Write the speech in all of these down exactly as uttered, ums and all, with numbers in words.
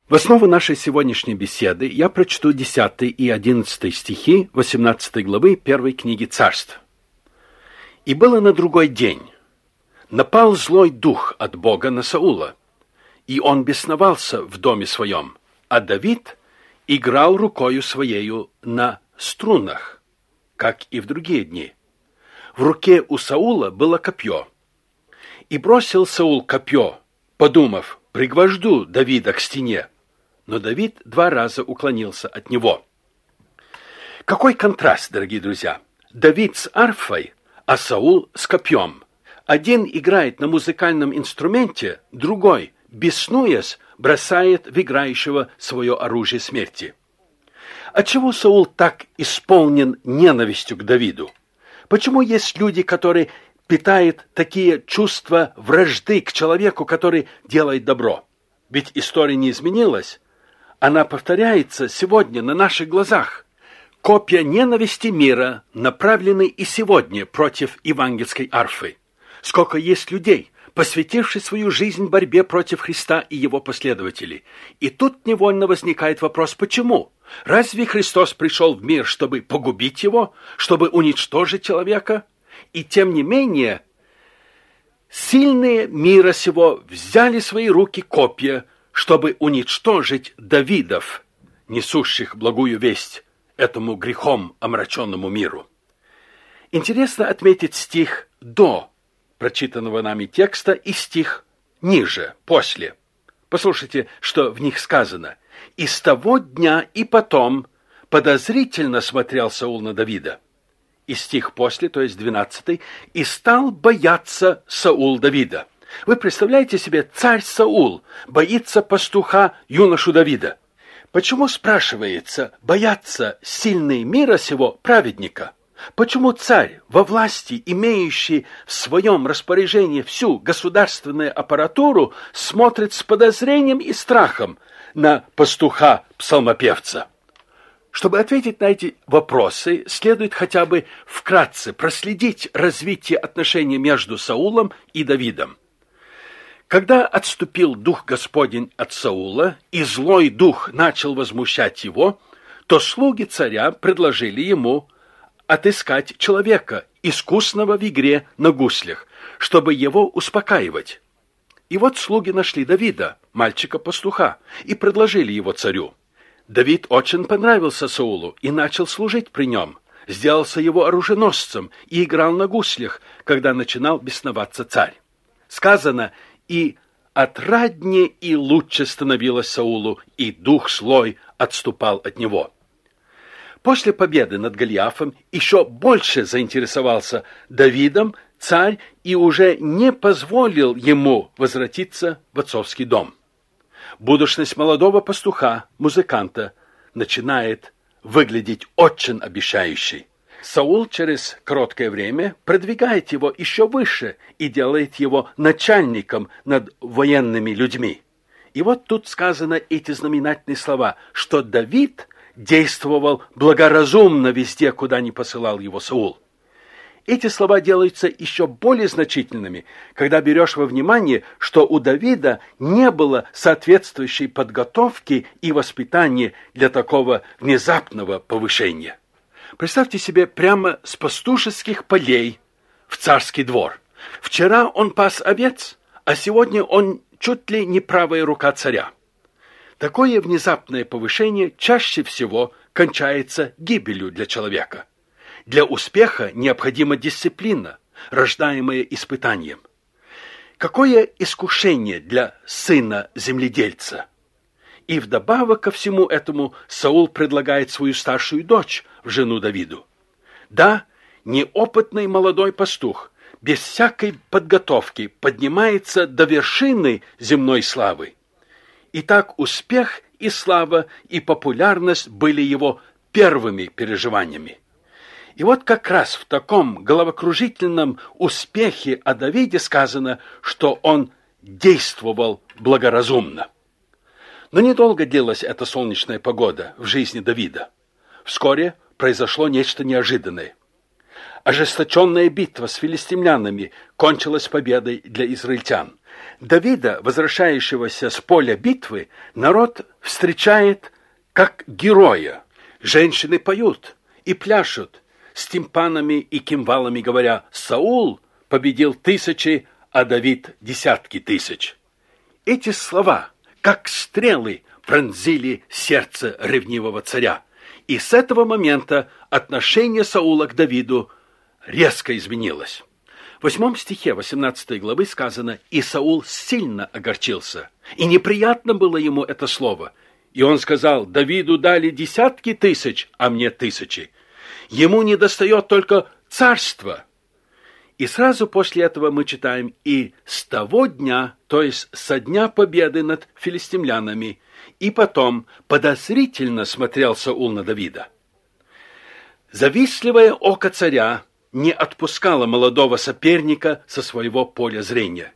В основу нашей сегодняшней беседы я прочту десятый и одиннадцатый стихи восемнадцатой главы первой книги Царств. «И было на другой день. Напал злой дух от Бога на Саула, и он бесновался в доме своем, а Давид играл рукою своею на струнах, как и в другие дни. В руке у Саула было копье. И бросил Саул копье, подумав, пригвожду Давида к стене. Но Давид два раза уклонился от него». Какой контраст, дорогие друзья! Давид с арфой, а Саул с копьем. Один играет на музыкальном инструменте, другой, беснуясь, бросает в играющего свое оружие смерти. Отчего Саул так исполнен ненавистью к Давиду? Почему есть люди, которые питают такие чувства вражды к человеку, который делает добро? Ведь история не изменилась. Она повторяется сегодня на наших глазах. Копья ненависти мира направлены и сегодня против евангельской арфы. Сколько есть людей, посвятивших свою жизнь борьбе против Христа и его последователей. И тут невольно возникает вопрос, почему? Разве Христос пришел в мир, чтобы погубить его, чтобы уничтожить человека? И тем не менее, сильные мира сего взяли в свои руки копья, чтобы уничтожить Давидов, несущих благую весть этому грехом омраченному миру. Интересно отметить стих до прочитанного нами текста и стих ниже, после. Послушайте, что в них сказано. «И с того дня и потом подозрительно смотрел Саул на Давида». И стих после, то есть двенадцатый, «И стал бояться Саул Давида». Вы представляете себе, царь Саул боится пастуха юношу Давида. Почему, спрашивается, боятся сильные мира сего праведника? Почему царь, во власти, имеющий в своем распоряжении всю государственную аппаратуру, смотрит с подозрением и страхом на пастуха-псалмопевца? Чтобы ответить на эти вопросы, следует хотя бы вкратце проследить развитие отношений между Саулом и Давидом. Когда отступил дух Господень от Саула, и злой дух начал возмущать его, то слуги царя предложили ему отыскать человека, искусного в игре на гуслях, чтобы его успокаивать. И вот слуги нашли Давида, мальчика-пастуха, и предложили его царю. Давид очень понравился Саулу и начал служить при нем, сделался его оруженосцем и играл на гуслях, когда начинал бесноваться царь. Сказано, и отраднее и лучше становилось Саулу, и дух злой отступал от него. После победы над Голиафом еще больше заинтересовался Давидом царь и уже не позволил ему возвратиться в отцовский дом. Будущность молодого пастуха, музыканта, начинает выглядеть очень обещающей. Саул через короткое время продвигает его еще выше и делает его начальником над военными людьми. И вот тут сказаны эти знаменательные слова, что Давид действовал благоразумно везде, куда ни посылал его Саул. Эти слова делаются еще более значительными, когда берешь во внимание, что у Давида не было соответствующей подготовки и воспитания для такого внезапного повышения. Представьте себе прямо с пастушеских полей в царский двор. Вчера он пас овец, а сегодня он чуть ли не правая рука царя. Такое внезапное повышение чаще всего кончается гибелью для человека. Для успеха необходима дисциплина, рождаемая испытанием. Какое искушение для сына земледельца! И вдобавок ко всему этому Саул предлагает свою старшую дочь в жену Давиду. Да, неопытный молодой пастух без всякой подготовки поднимается до вершины земной славы. Итак, успех и слава, и популярность были его первыми переживаниями. И вот как раз в таком головокружительном успехе о Давиде сказано, что он действовал благоразумно. Но недолго длилась эта солнечная погода в жизни Давида. Вскоре произошло нечто неожиданное. Ожесточенная битва с филистимлянами кончилась победой для израильтян. Давида, возвращающегося с поля битвы, народ встречает как героя. Женщины поют и пляшут с тимпанами и кимвалами, говоря: «Саул победил тысячи, а Давид десятки тысяч». Эти слова, как стрелы, пронзили сердце ревнивого царя. И с этого момента отношение Саула к Давиду резко изменилось. В восьмом стихе восемнадцатой главы сказано: «И Саул сильно огорчился, и неприятно было ему это слово. И он сказал: Давиду дали десятки тысяч, а мне тысячи. Ему недостает только царства». И сразу после этого мы читаем: «И с того дня, то есть со дня победы над филистимлянами, и потом подозрительно смотрел Саул на Давида». Завистливое око царя не отпускало молодого соперника со своего поля зрения.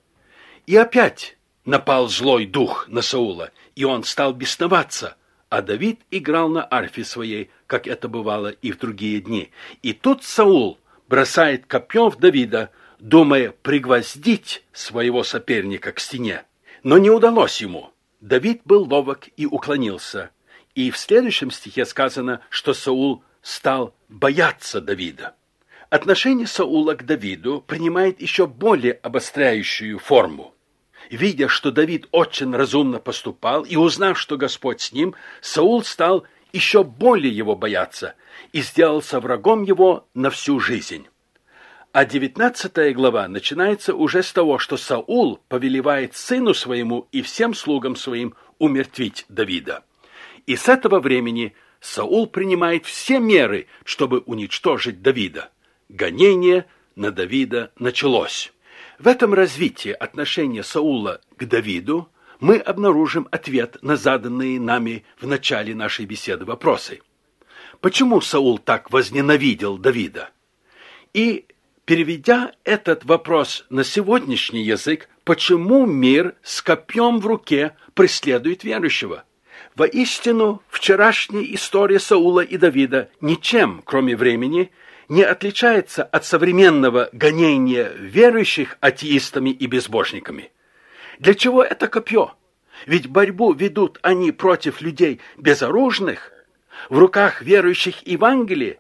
И опять напал злой дух на Саула, и он стал бесноваться, а Давид играл на арфе своей, как это бывало и в другие дни. И тут Саул бросает копье в Давида, думая пригвоздить своего соперника к стене. Но не удалось ему. Давид был ловок и уклонился. И в следующем стихе сказано, что Саул стал бояться Давида. Отношение Саула к Давиду принимает еще более обостряющую форму. Видя, что Давид очень разумно поступал, и узнав, что Господь с ним, Саул стал еще более его бояться и сделался врагом его на всю жизнь. А девятнадцатая глава начинается уже с того, что Саул повелевает сыну своему и всем слугам своим умертвить Давида. И с этого времени Саул принимает все меры, чтобы уничтожить Давида. Гонение на Давида началось. В этом развитии отношения Саула к Давиду мы обнаружим ответ на заданные нами в начале нашей беседы вопросы. Почему Саул так возненавидел Давида? И, переведя этот вопрос на сегодняшний язык, почему мир с копьем в руке преследует верующего? Воистину, вчерашняя история Саула и Давида ничем, кроме времени, не отличается от современного гонения верующих атеистами и безбожниками. Для чего это копье? Ведь борьбу ведут они против людей безоружных, в руках верующих Евангелия,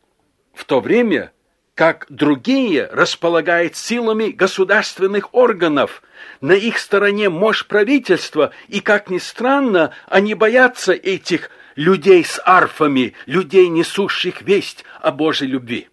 в то время как другие располагают силами государственных органов, на их стороне мощь правительства, и, как ни странно, они боятся этих людей с арфами, людей, несущих весть о Божьей любви.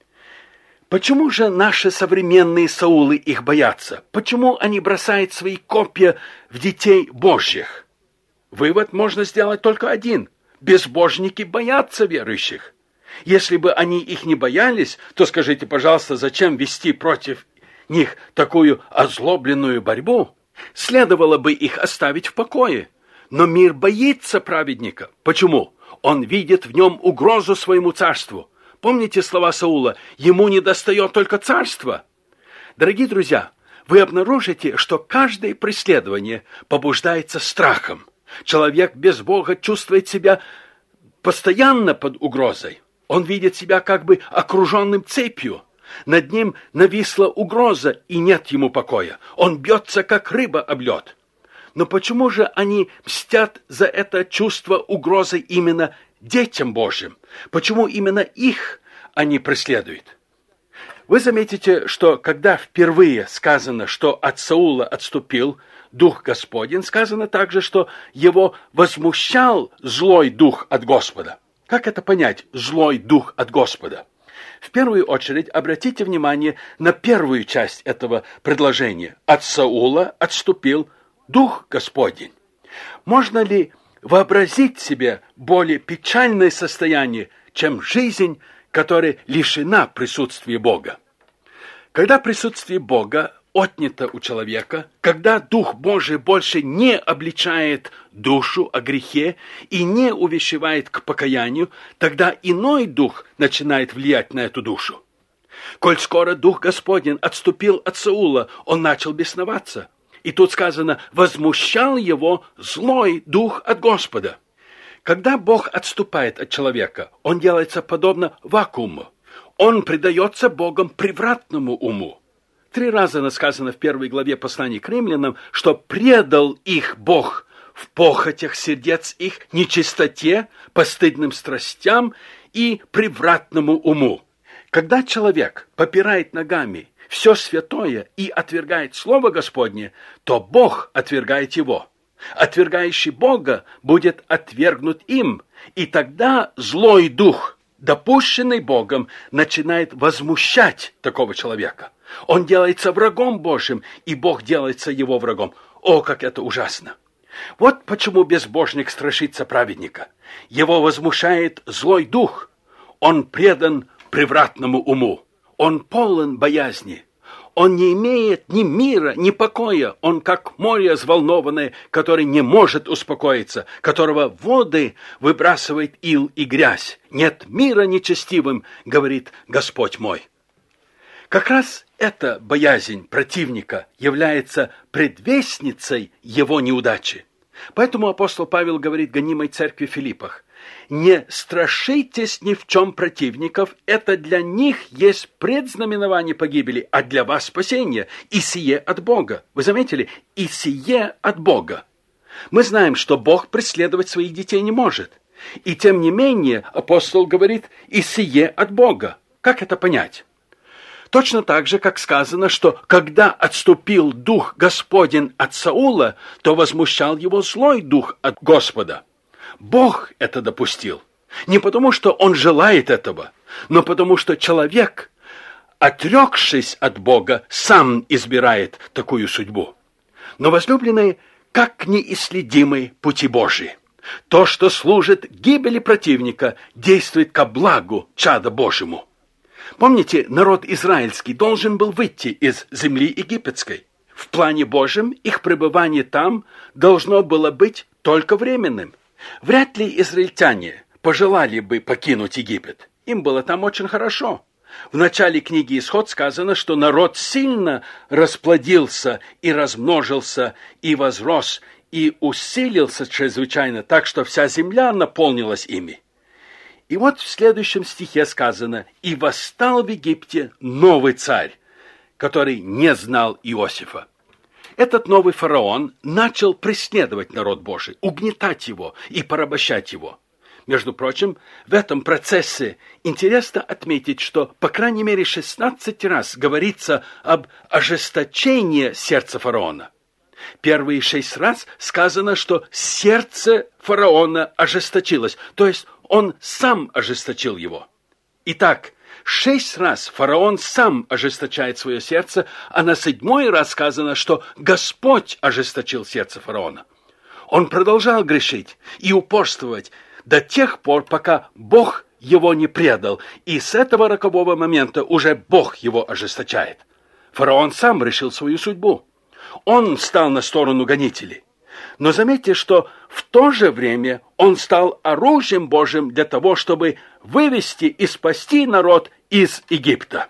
Почему же наши современные Саулы их боятся? Почему они бросают свои копья в детей Божьих? Вывод можно сделать только один. Безбожники боятся верующих. Если бы они их не боялись, то скажите, пожалуйста, зачем вести против них такую озлобленную борьбу? Следовало бы их оставить в покое. Но мир боится праведника. Почему? Он видит в нем угрозу своему царству. Помните слова Саула: «Ему недостает только царства». Дорогие друзья, вы обнаружите, что каждое преследование побуждается страхом. Человек без Бога чувствует себя постоянно под угрозой. Он видит себя как бы окруженным цепью. Над ним нависла угроза, и нет ему покоя. Он бьется, как рыба об лед. Но почему же они мстят за это чувство угрозы именно детям Божьим? Почему именно их они преследуют? Вы заметите, что когда впервые сказано, что от Саула отступил Дух Господень, сказано также, что его возмущал злой дух от Господа. Как это понять, злой дух от Господа? В первую очередь обратите внимание на первую часть этого предложения. От Саула отступил Дух Господень. Можно ли вообразить себе более печальное состояние, чем жизнь, которая лишена присутствия Бога? Когда присутствие Бога отнято у человека, когда Дух Божий больше не обличает душу о грехе и не увещевает к покаянию, тогда иной дух начинает влиять на эту душу. Коль скоро Дух Господень отступил от Саула, он начал бесноваться. И тут сказано: возмущал его злой дух от Господа. Когда Бог отступает от человека, он делается подобно вакууму. Он предается Богом превратному уму. Три раза сказано в первой главе послания к римлянам, что предал их Бог в похотях сердец их, нечистоте, постыдным страстям и превратному уму. Когда человек попирает ногами все святое и отвергает Слово Господне, то Бог отвергает его. Отвергающий Бога будет отвергнут им, и тогда злой дух, допущенный Богом, начинает возмущать такого человека. Он делается врагом Божьим, и Бог делается его врагом. О, как это ужасно! Вот почему безбожник страшится праведника. Его возмущает злой дух. Он предан превратному уму. Он полон боязни. Он не имеет ни мира, ни покоя. Он как море взволнованное, которое не может успокоиться, которого воды выбрасывает ил и грязь. Нет мира нечестивым, говорит Господь мой. Как раз эта боязнь противника является предвестницей его неудачи. Поэтому апостол Павел говорит гонимой церкви в Филиппах: «Не страшитесь ни в чем противников, это для них есть предзнаменование погибели, а для вас спасение, и сие от Бога». Вы заметили? «И сие от Бога». Мы знаем, что Бог преследовать своих детей не может. И тем не менее апостол говорит: «И сие от Бога». Как это понять? Точно так же, как сказано, что когда отступил дух Господень от Саула, то возмущал его злой дух от Господа. Бог это допустил. Не потому, что он желает этого, но потому, что человек, отрекшись от Бога, сам избирает такую судьбу. Но, возлюбленные, как неисследимы пути Божии. То, что служит гибели противника, действует ко благу чада Божьему. Помните, народ израильский должен был выйти из земли египетской. В плане Божьем их пребывание там должно было быть только временным. Вряд ли израильтяне пожелали бы покинуть Египет. Им было там очень хорошо. В начале книги «Исход» сказано, что народ сильно расплодился и размножился, и возрос, и усилился чрезвычайно, так что вся земля наполнилась ими. И вот в следующем стихе сказано: «И восстал в Египте новый царь, который не знал Иосифа». Этот новый фараон начал преследовать народ Божий, угнетать его и порабощать его. Между прочим, в этом процессе интересно отметить, что по крайней мере шестнадцать раз говорится об ожесточении сердца фараона. Первые шесть раз сказано, что сердце фараона ожесточилось, то есть он сам ожесточил его. Итак, шесть раз фараон сам ожесточает свое сердце, а на седьмой раз сказано, что Господь ожесточил сердце фараона. Он продолжал грешить и упорствовать до тех пор, пока Бог его не предал, и с этого рокового момента уже Бог его ожесточает. Фараон сам решил свою судьбу. Он встал на сторону гонителей. Но заметьте, что в то же время он стал оружием Божьим для того, чтобы вывести и спасти народ из Египта.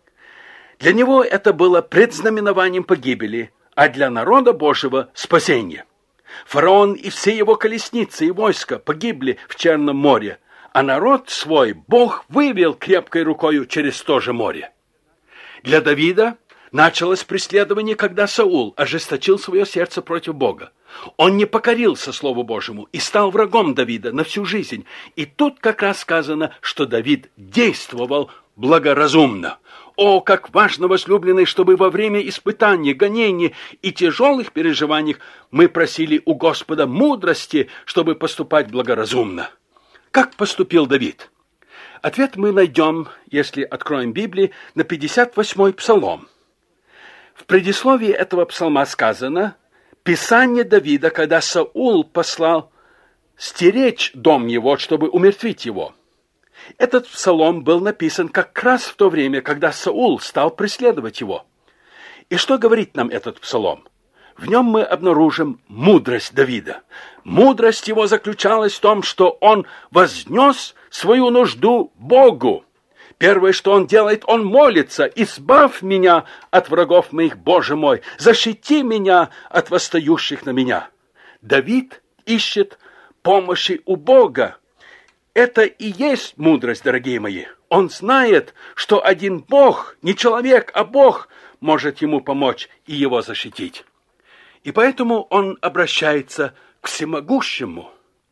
Для него это было предзнаменованием погибели, а для народа Божьего – спасение. Фараон и все его колесницы и войска погибли в Черном море, а народ свой Бог вывел крепкой рукою через то же море. Для Давида началось преследование, когда Саул ожесточил свое сердце против Бога. Он не покорился Слову Божьему и стал врагом Давида на всю жизнь. И тут как раз сказано, что Давид действовал благоразумно. О, как важно, возлюбленные, чтобы во время испытаний, гонений и тяжелых переживаний мы просили у Господа мудрости, чтобы поступать благоразумно. Как поступил Давид? Ответ мы найдем, если откроем Библию, на пятьдесят восьмой псалом. В предисловии этого псалма сказано: «Писание Давида, когда Саул послал стеречь дом его, чтобы умертвить его». Этот псалом был написан как раз в то время, когда Саул стал преследовать его. И что говорит нам этот псалом? В нем мы обнаружим мудрость Давида. Мудрость его заключалась в том, что он вознес свою нужду Богу. Первое, что он делает, он молится: «Избавь меня от врагов моих, Боже мой, защити меня от восстающих на меня». Давид ищет помощи у Бога. Это и есть мудрость, дорогие мои. Он знает, что один Бог, не человек, а Бог, может ему помочь и его защитить. И поэтому он обращается к всемогущему,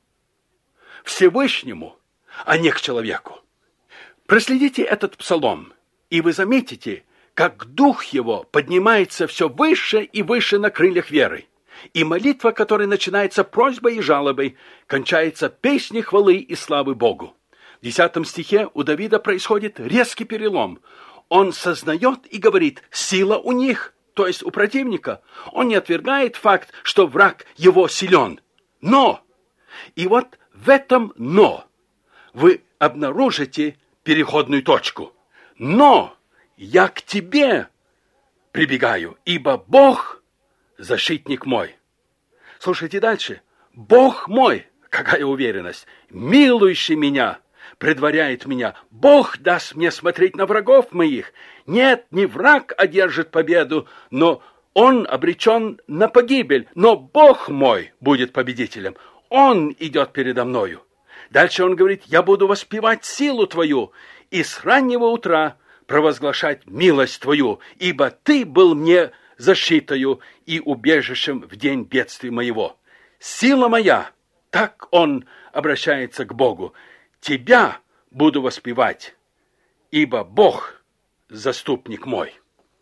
Всевышнему, а не к человеку. Проследите этот псалом, и вы заметите, как дух его поднимается все выше и выше на крыльях веры. И молитва, которая начинается просьбой и жалобой, кончается песней хвалы и славы Богу. В десятом стихе у Давида происходит резкий перелом. Он сознает и говорит: сила у них, то есть у противника. Он не отвергает факт, что враг его силен. Но, и вот в этом «но» вы обнаружите переходную точку. Но я к тебе прибегаю, ибо Бог – защитник мой. Слушайте дальше. Бог мой, какая уверенность, милующий меня, предваряет меня. Бог даст мне смотреть на врагов моих. Нет, не враг одержит победу, но он обречен на погибель. Но Бог мой будет победителем. Он идет передо мною. Дальше он говорит: я буду воспевать силу твою и с раннего утра провозглашать милость твою, ибо ты был мне защитою и убежищем в день бедствия моего. Сила моя, так он обращается к Богу, тебя буду воспевать, ибо Бог заступник мой.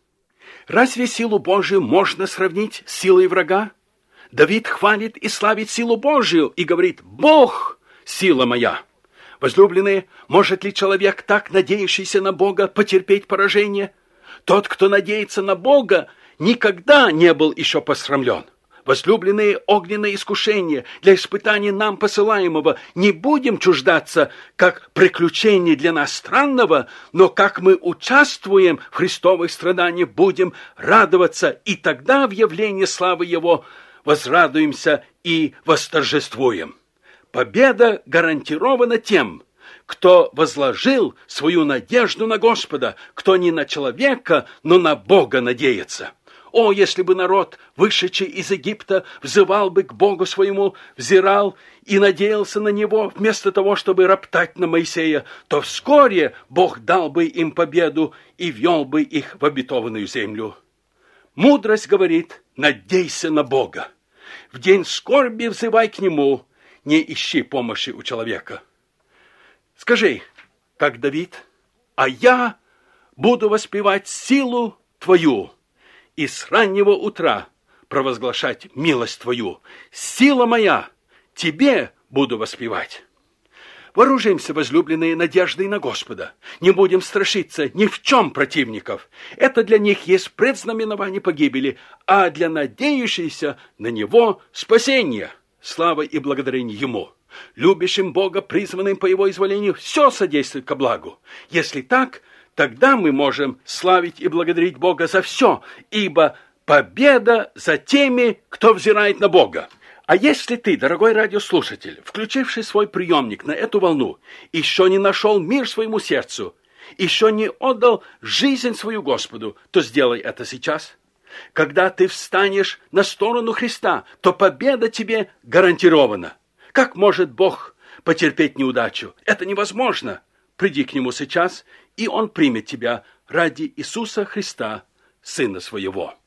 Разве силу Божию можно сравнить с силой врага? Давид хвалит и славит силу Божию и говорит: Бог – сила моя. Возлюбленные, может ли человек, так надеющийся на Бога, потерпеть поражение? Тот, кто надеется на Бога, никогда не был еще посрамлен. Возлюбленные, огненное искушение для испытания нам посылаемого не будем чуждаться, как приключение для нас странного, но как мы участвуем в Христовых страданиях, будем радоваться, и тогда в явлении славы Его возрадуемся и восторжествуем. Победа гарантирована тем, кто возложил свою надежду на Господа, кто не на человека, но на Бога надеется. О, если бы народ, вышедший из Египта, взывал бы к Богу своему, взирал и надеялся на Него, вместо того, чтобы роптать на Моисея, то вскоре Бог дал бы им победу и ввел бы их в обетованную землю. Мудрость говорит: надейся на Бога. В день скорби взывай к Нему, не ищи помощи у человека. Скажи, как Давид: а я буду воспевать силу Твою и с раннего утра провозглашать милость Твою. Сила моя, Тебе буду воспевать. Вооружимся, возлюбленные, надеждой на Господа. Не будем страшиться ни в чем противников. Это для них есть предзнаменование погибели, а для надеющихся на Него спасение. Слава и благодарение Ему. Любящим Бога, призванным по Его изволению, все содействует ко благу. Если так, тогда мы можем славить и благодарить Бога за все, ибо победа за теми, кто взирает на Бога. А если ты, дорогой радиослушатель, включивший свой приемник на эту волну, еще не нашел мир своему сердцу, еще не отдал жизнь свою Господу, то сделай это сейчас. Когда ты встанешь на сторону Христа, то победа тебе гарантирована. Как может Бог потерпеть неудачу? Это невозможно. Приди к Нему сейчас, и Он примет тебя ради Иисуса Христа, Сына Своего.